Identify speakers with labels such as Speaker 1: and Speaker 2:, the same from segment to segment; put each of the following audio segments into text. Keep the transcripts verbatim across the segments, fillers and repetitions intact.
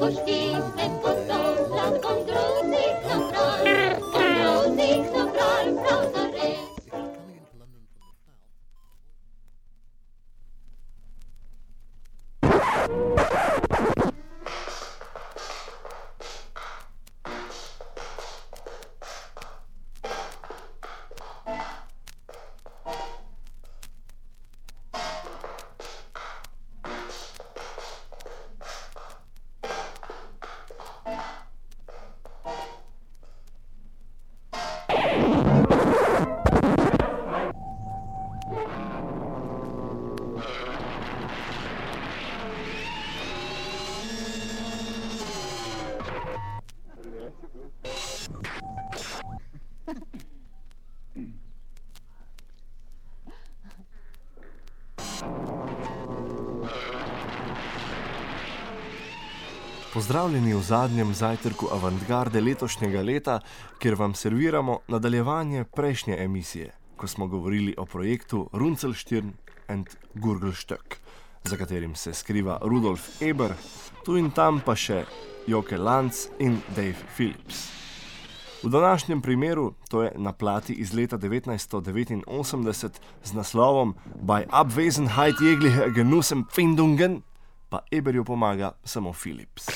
Speaker 1: Pozdravljeni v zadnjem zajtrku avantgarde letošnjega leta, kjer vam serviramo nadaljevanje prejšnje emisije, ko smo govorili o projektu Runzelstirn and Gurgelstök, za katerim se skriva Rudolf Eber, tu in tam pa še Joke Lanz in Dave Phillips. V današnjem primeru, to je na plati iz leta devetnajststo devetinosemdeset z naslovom Bei Abwesenheit jeglicher Genussempfindungen, pa Eberju pomaga samo Phillips.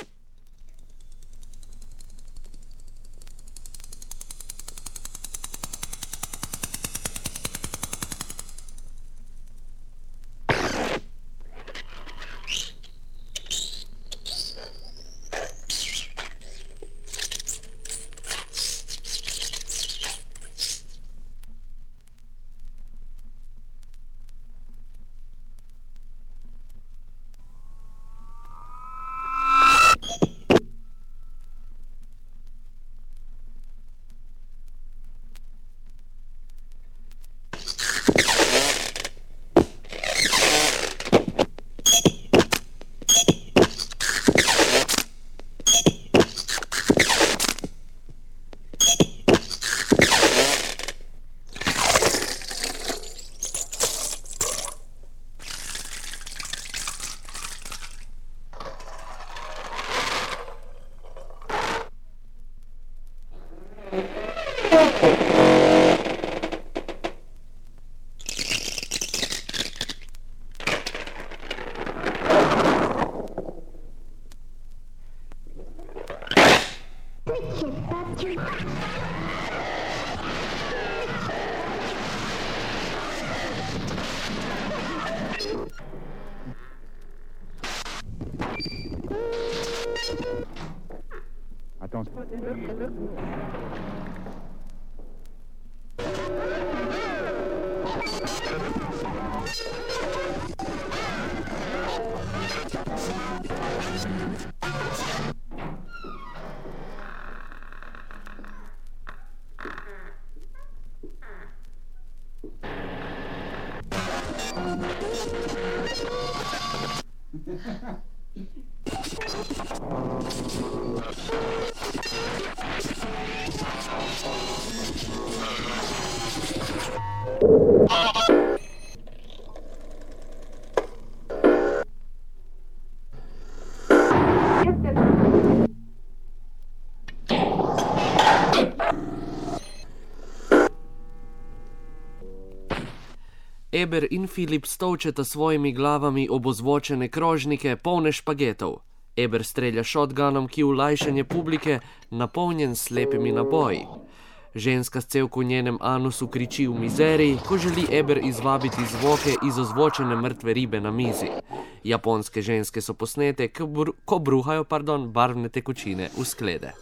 Speaker 2: Eber in Phillips tolčeta svojimi glavami ob ozvočene krožnike, polne špagetov. Eber strelja shotgunom, ki v lajšanje publike, napolnjen s slepimi naboji. Ženska s cevko v njenem anusu kriči v mizeriji, ko želi Eber izvabiti zvoke iz ozvočene mrtve ribe na mizi. Japonske ženske so posnete, ko, br- ko bruhajo pardon, barvne tekočine v sklede.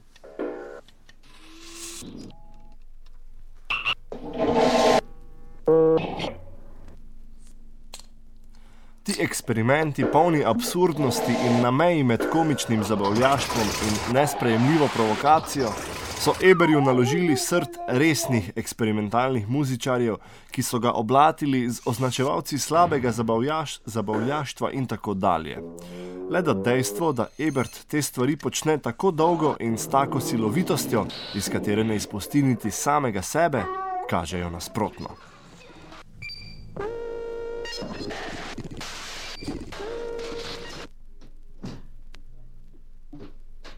Speaker 1: Ti eksperimenti, polni absurdnosti in na meji med komičnim zabavljaštvom in nesprejemljivo provokacijo, so Eberju naložili srd resnih eksperimentalnih muzičarjev, ki so ga oblatili z označevalci slabega zabavljaš, zabavljaštva in tako dalje. Le da dejstvo, da Ebert te stvari počne tako dolgo in s tako silovitostjo, iz katere ne izpusti niti samega sebe, kažejo nasprotno.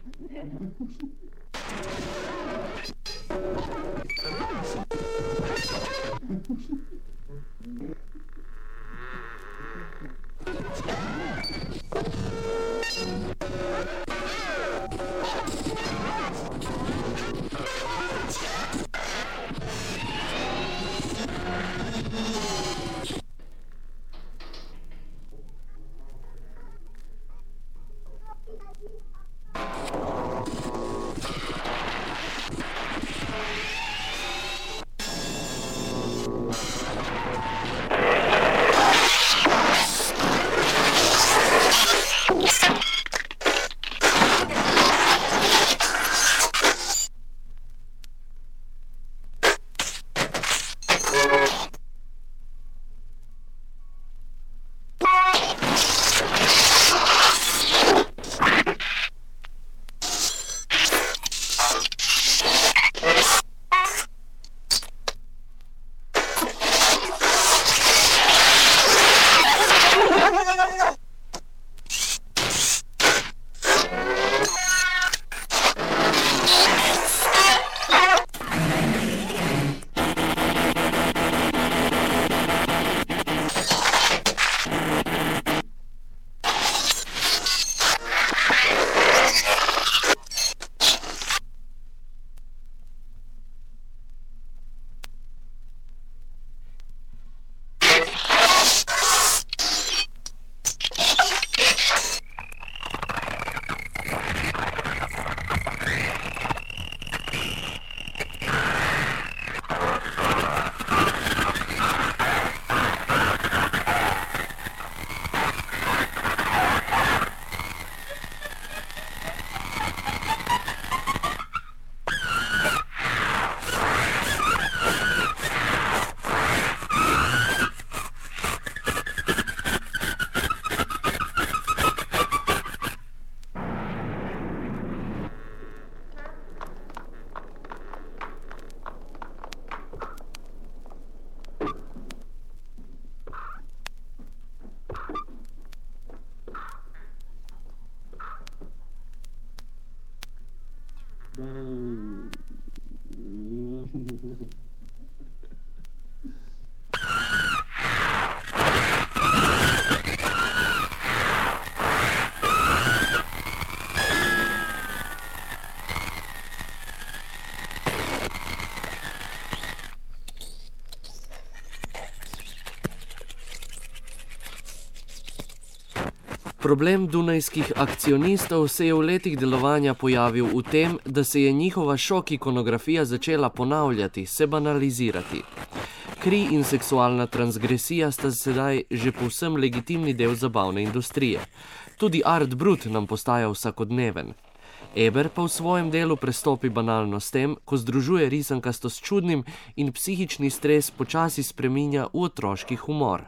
Speaker 2: Problem dunajskih akcionistov se je v letih delovanja pojavil v tem, da se je njihova šok ikonografija začela ponavljati, se banalizirati. Kri in seksualna transgresija sta sedaj že povsem legitimni del zabavne industrije. Tudi art brut nam postaja vsakodneven. Eber pa v svojem delu prestopi banalno s tem, ko združuje risankasto s čudnim in psihični stres počasi spreminja v otroški humor.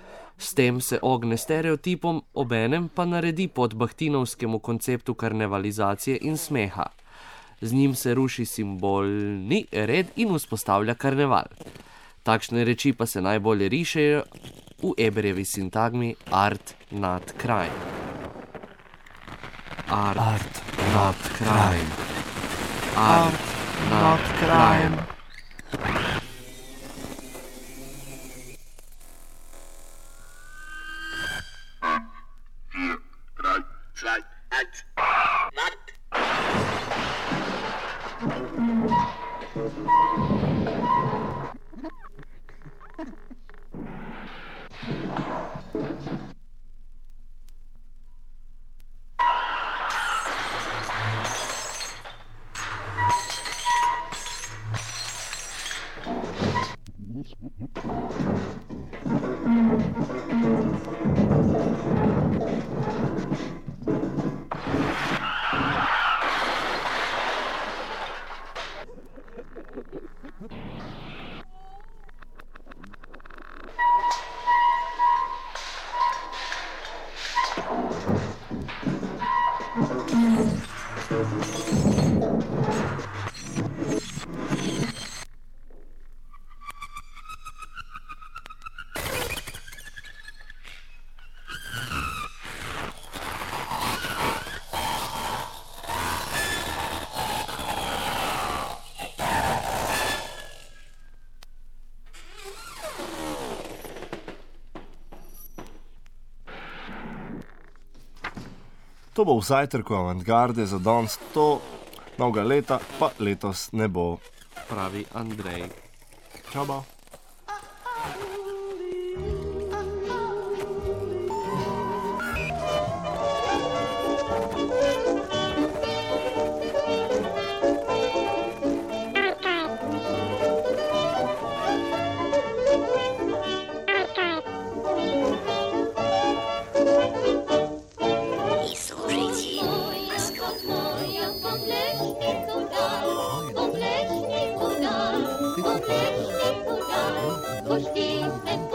Speaker 2: S tem se ogne stereotipom, obenem pa naredi pod bahtinovskemu konceptu karnevalizacije in smeha. Z njim se ruši simbolni red in vzpostavlja karneval. Takšne reči pa se najbolje rišejo v Eberjevi sintagmi art nad crime. Art, art nad crime. Art nad crime.
Speaker 1: To bo v zajtrku avantgarde za danes, to novega leta pa letos ne bo.
Speaker 2: Pravi Andrej.
Speaker 1: Čau, ba.
Speaker 3: Kosztujmy